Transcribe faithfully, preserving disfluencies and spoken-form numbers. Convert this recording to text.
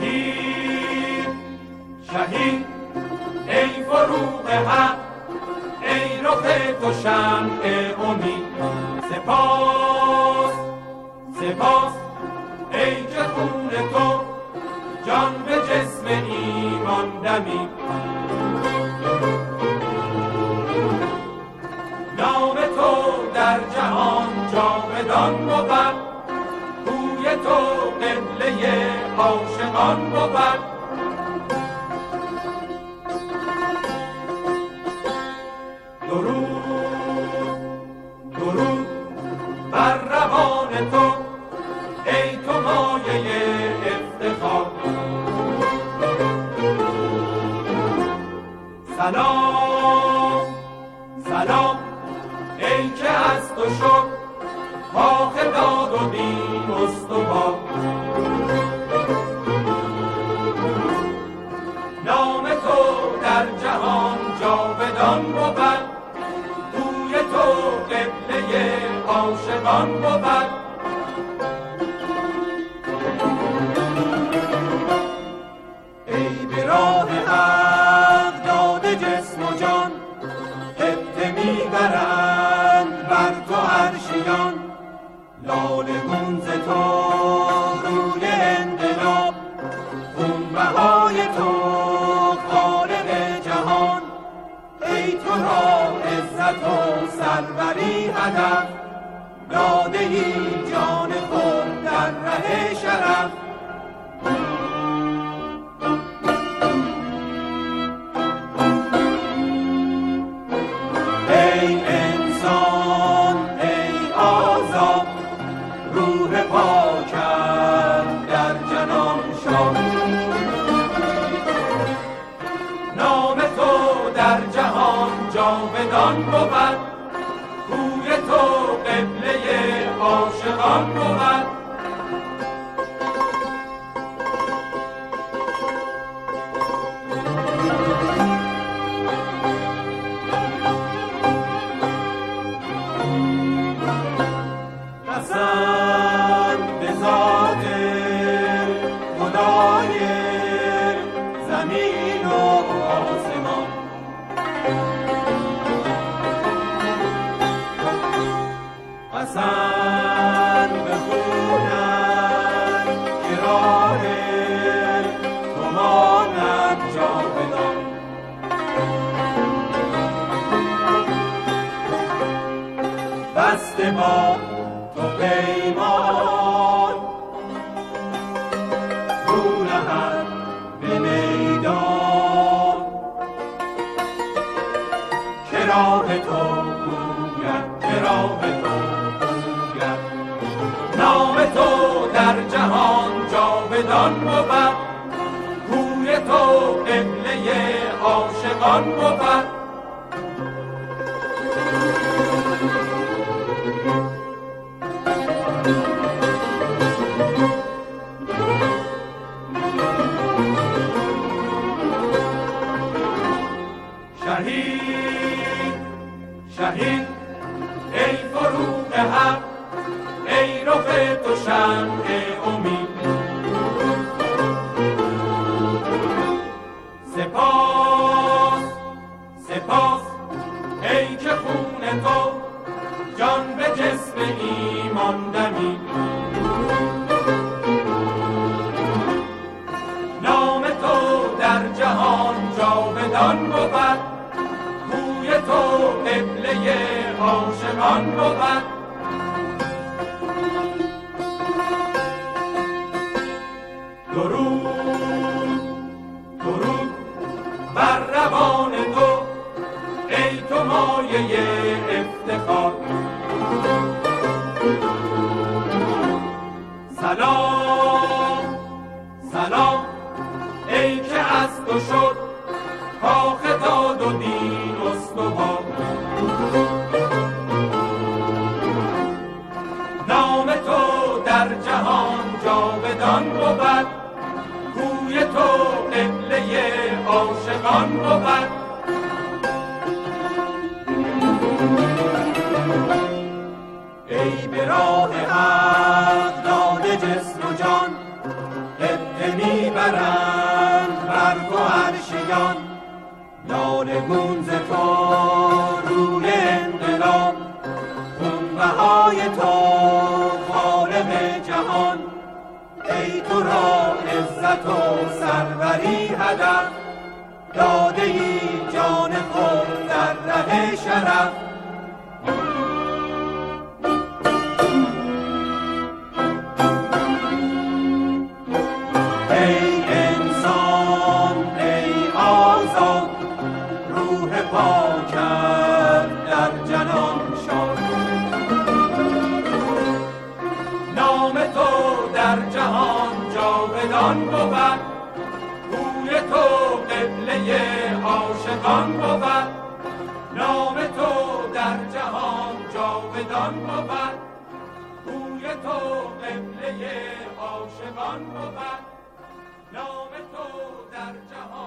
شهید شهید ای فروغ حق، ای رخ تو شمع امید. سپاس سپاس ای که خون تو جان به جسم ایمان دمید. نام تو در جهان جاودان بود، کوی تو قبله عاشقان بود. درود درود بر روان تو ای تو مایه افتخار. سلام سلام ای که از تو شد کاخ داد و دین استوار. نام تو در جهان جاودان بود، کوی تو قبله عاشقان بود. ای به راه حق داده جسم و جان، هفته میبرند بر تو عرشیان. لاله گون ز تو روی انقلاب، خونبهای تو خالق جهان. ای تو را عزت و سروری هدف، داده ای جان خود در ره شرف. ای انسان ای آزاد، روح پاکت در جنان شاد. نام تو در جهان جاودان بود، کوی تو قبله عاشقان بود. قسم به ذات خدای زمین و آسمان، قسم به خونت که راه تو ماند جاودان. بسته با تو پیمان، رو نهد به میدان. که راه تو گوید که راه تو گوید. نام تو در جهان جاودان بود، کوی تو قبله عاشقان بود. شهید شهید ای فروغ حق، ای رخ تو شمع امید. سپاس سپاس ای که خون تو جان به جسم ایمان دمید. نام تو در جهان جاودان بود، کوی تو قبله عاشقان بود. درود درود بر روان تو ای تو مایه افتخار. سلام سلام ای که از تو شد کاخ داد و دین استوار. نام تو در جهان جاودان بود، کوی تو قبله عاشقان بود. ای به راه حق داده جسم و جان، هفته میبرد پایان لاله گون ز تو روی انقلاب خونبهای تو خالق جهان ای تو را عزت و سروری هدف داده ای جان خود در ره شرف ای انسان ای آزاد روح پاکت در جنان شاد نام تو در جهان جاودان بود بوی تو قبله عاشقان بود نام تو در جهان جاودان بود بوی تو قبله عاشقان بود نام تو در جهان